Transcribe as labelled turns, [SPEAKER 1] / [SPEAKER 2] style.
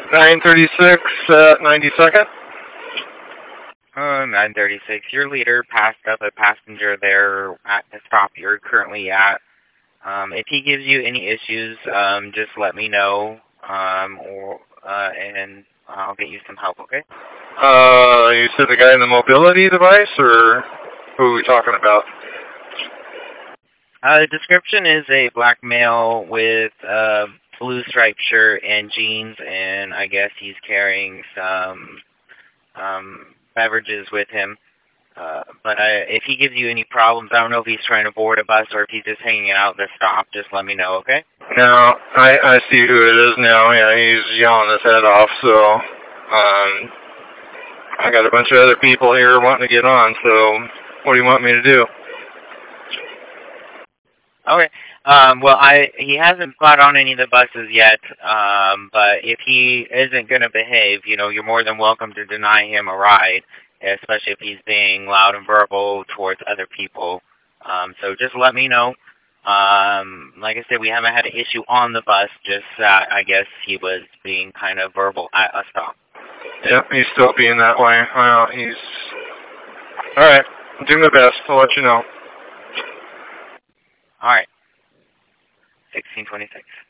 [SPEAKER 1] 936 at 92nd.
[SPEAKER 2] 936. Your leader passed up a passenger there at the stop you're currently at. If he gives you any issues, just let me know, and I'll get you some help, okay?
[SPEAKER 1] You said the guy in the mobility device, or who are we talking about?
[SPEAKER 2] The description is a black male with a blue striped shirt and jeans, and I guess he's carrying some beverages with him. But if he gives you any problems, I don't know if he's trying to board a bus or if he's just hanging out at the stop. Just let me know, okay?
[SPEAKER 1] No, I see who it is now. Yeah, he's yelling his head off, so I got a bunch of other people here wanting to get on, so what do you want me to do?
[SPEAKER 2] Okay. Well, he hasn't got on any of the buses yet, but if he isn't going to behave, you're more than welcome to deny him a ride, especially if he's being loud and verbal towards other people. So just let me know. Like I said, we haven't had an issue on the bus, just I guess he was being kind of verbal at a stop.
[SPEAKER 1] Yep, he's still being that way. Well, alright, I'll do my best. I'll let you know.
[SPEAKER 2] All right. 1626.